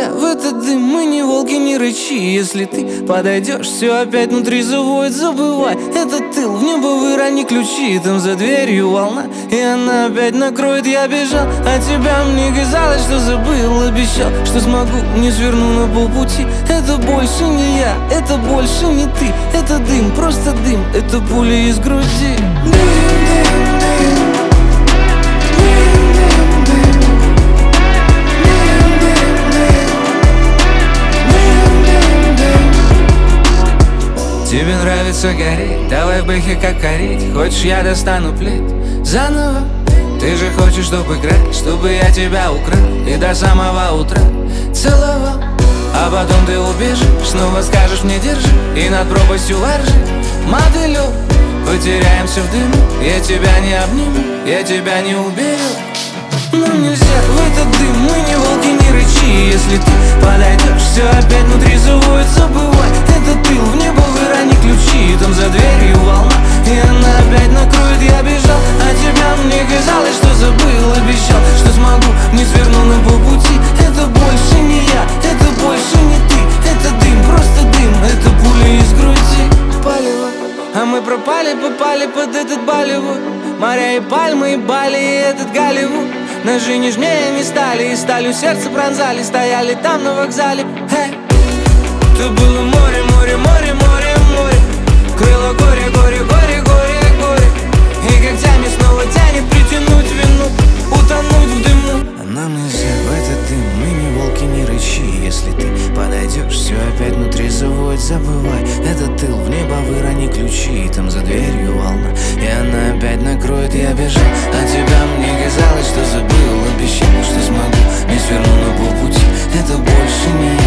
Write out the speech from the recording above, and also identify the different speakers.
Speaker 1: нельзя в этот дым, мы не волки, не рычи. Если ты подойдешь, все опять внутри завоет. Забывай, это тыл, в небо вырони ключи. Там за дверью волна, и она опять накроет. Я бежал от тебя, мне казалось, что забыл. Обещал, что смогу, не сверну на полпути. Это больше не я, это больше не ты. Это дым, просто дым, это пули из груди. Тебе нравится гореть, давай в бэхе как гореть. Хочешь, я достану плед заново? Ты же хочешь, чтобы играть, чтобы я тебя украл и до самого утра целовал. А потом ты убежишь, снова скажешь мне держи, и над пропастью воржи мотылёк. Потеряемся в дыму, я тебя не обниму, я тебя не уберу. Нам нельзя в этот дым, мы не волки, не рычи. Если ты подойдешь, все опять внутри завоет. Забывай, это тыл, в небо вырони ключи. Там за дверью волна, и она опять накроет. Я бежал от тебя, мне казалось, что забыл. Обещал, что смогу, не сверну на полпути. Это больше не я, это больше не ты. Это дым, просто дым, это пули из груди. Палево, а мы пропали, попали под этот Болливуд. Моря и пальмы, и Бали, и этот Голливуд. Ножи нежнее не стали, и сталью сердце пронзали. Стояли там на вокзале, hey. Это было море, море, море, море, море. Крыло горе, горе, горе, горе, горе. И когтями снова тянет притянуть вину, утонуть в дыму. А нам нельзя в этот дым, мы не волки, не рычи. Если ты подойдешь, все опять внутри заводит. Забывай, это тыл, в небо вырони ключи. Там за дверью волна, и она опять накроет. Я бежал от тебя, мне казалось, что забыл. Обещал, что смогу, не сверну на полпути. Это больше не я.